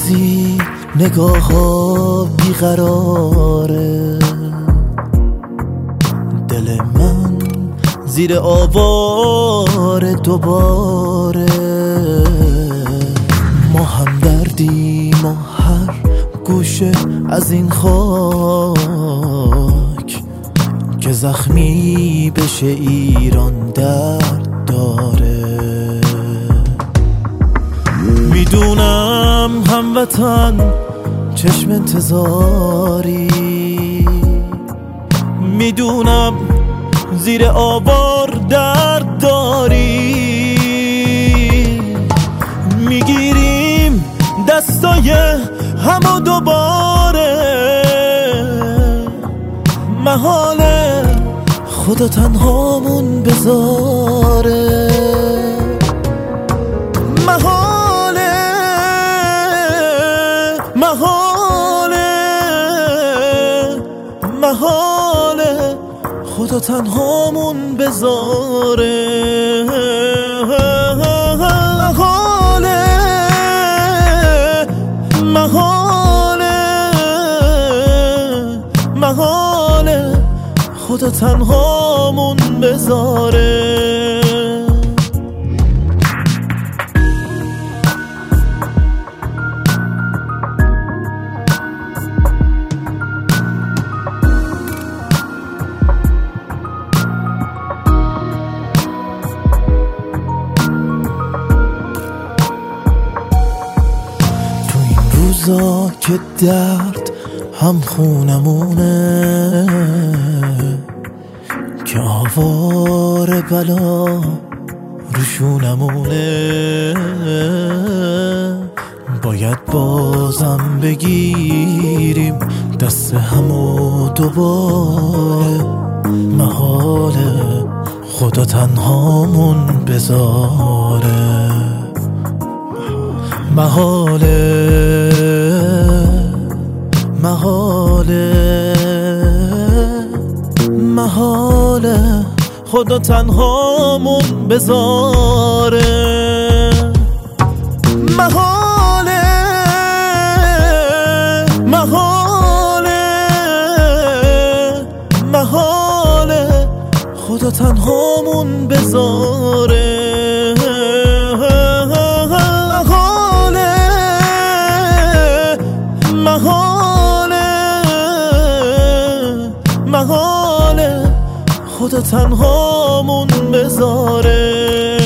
بعضی نگاه ها بیقراره، دل من زیر آوار دوباره. ما هم دردیم و هر گوشه از این خاک که زخمی بشه ایران درد داره. میدونم هموطن چشم انتظاری، میدونم زیر آوار درد داری. میگیریم دستای همو دوباره، محاله خدا تنهامون بذاره. محاله محاله خدا تنهامون بذاره. محاله خدا تنهامون بذاره. روزا که درد هم خونمونه، که آوار بلا روشونمونه، باید بازم بگیریم دست همو دوباره. محاله خدا تنهامون بذاره. محاله خدا تنهامون بذاره. محاله خدا تنهامون بذاره. محاله خدا تنهامون بذاره.